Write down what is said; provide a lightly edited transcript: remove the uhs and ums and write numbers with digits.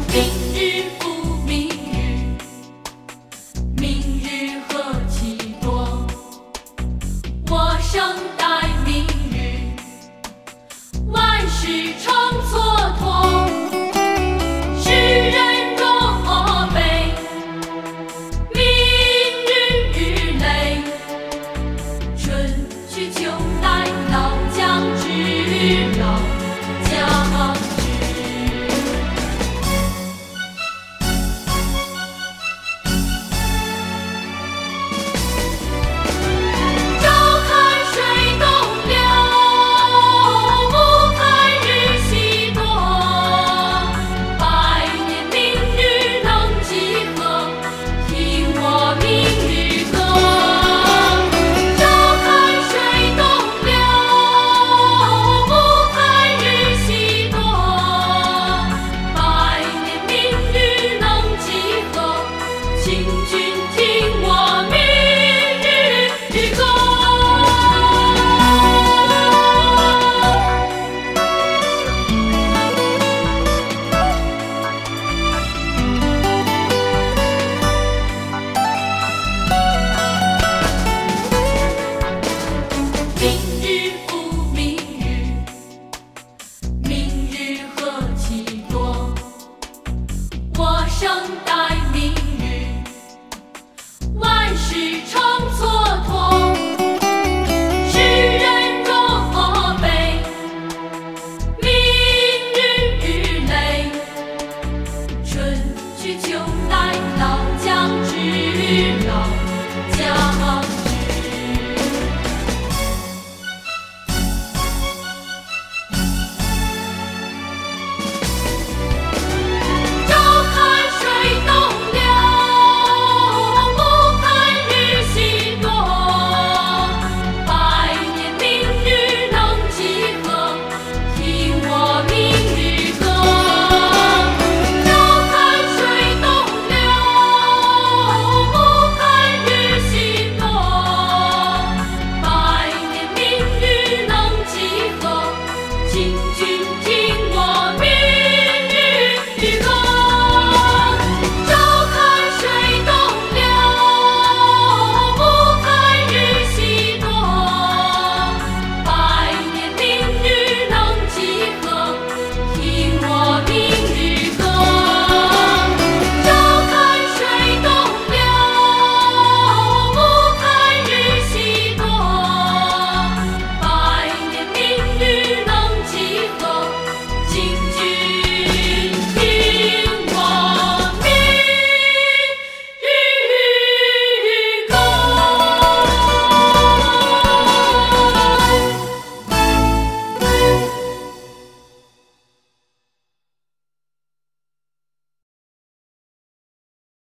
明日复明日，明日何其多。我生待明日，万事成蹉跎。世人若悲，明日日累。春去秋来，老将至，老将至。朝看水东流，暮看日西躲。百年明日能几何？听我明日歌。朝看水东流，暮看日西躲。百年明日能几何？请君听我明日歌。明日复明日，明日何其多。我生待